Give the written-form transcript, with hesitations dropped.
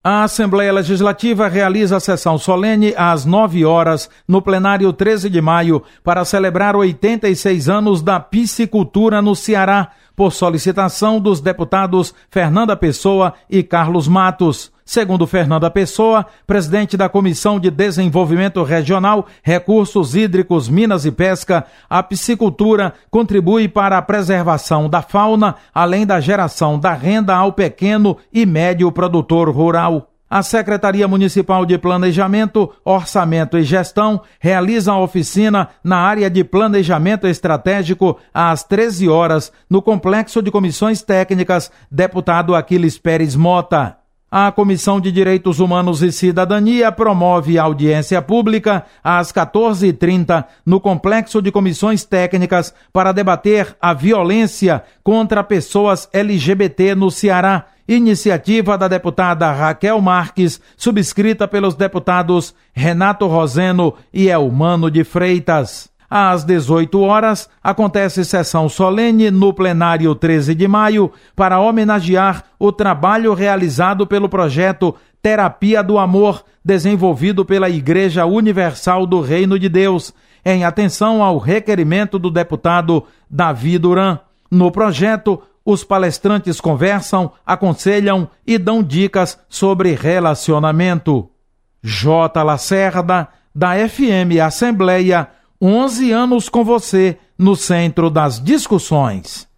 A Assembleia Legislativa realiza a sessão solene às 9 horas no plenário 13 de maio para celebrar 86 anos da piscicultura no Ceará, por solicitação dos deputados Fernanda Pessoa e Carlos Matos. Segundo Fernanda Pessoa, presidente da Comissão de Desenvolvimento Regional, Recursos Hídricos, Minas e Pesca, a piscicultura contribui para a preservação da fauna, além da geração da renda ao pequeno e médio produtor rural. A Secretaria Municipal de Planejamento, Orçamento e Gestão realiza a oficina na área de Planejamento Estratégico às 13 horas, no Complexo de Comissões Técnicas, deputado Aquiles Pérez Mota. A Comissão de Direitos Humanos e Cidadania promove audiência pública às 14h30 no Complexo de Comissões Técnicas para debater a violência contra pessoas LGBT no Ceará, iniciativa da deputada Raquel Marques, subscrita pelos deputados Renato Roseno e Elmano de Freitas. Às 18 horas, acontece sessão solene no plenário 13 de maio para homenagear o trabalho realizado pelo projeto Terapia do Amor, desenvolvido pela Igreja Universal do Reino de Deus, em atenção ao requerimento do deputado Davi Duran. No projeto, os palestrantes conversam, aconselham e dão dicas sobre relacionamento. J. Lacerda, da FM Assembleia, 11 anos com você no centro das discussões.